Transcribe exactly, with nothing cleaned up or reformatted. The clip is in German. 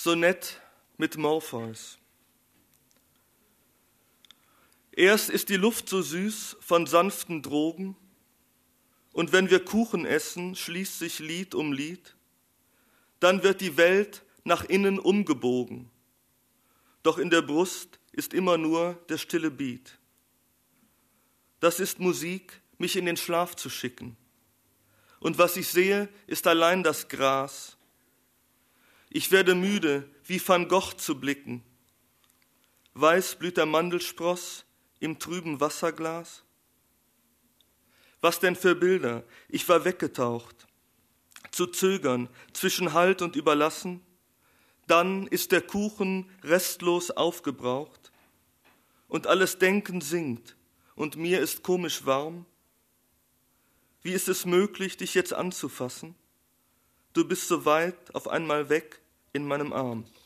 Sonett mit Morpheus. Erst ist die Luft so süß von sanften Drogen, und wenn wir Kuchen essen, schließt sich Lied um Lied, dann wird die Welt nach innen umgebogen, doch in der Brust ist immer nur der stille Beat. Das ist Musik, mich in den Schlaf zu schicken, und was ich sehe, ist allein das Gras. Ich werde müde, wie Van Gogh zu blicken. Weiß blüht der Mandelspross im trüben Wasserglas. Was denn für Bilder, ich war weggetaucht, zu zögern zwischen Halt und Überlassen. Dann ist der Kuchen restlos aufgebraucht und alles Denken sinkt und mir ist komisch warm. Wie ist es möglich, dich jetzt anzufassen? Du bist so weit auf einmal weg in meinem Arm.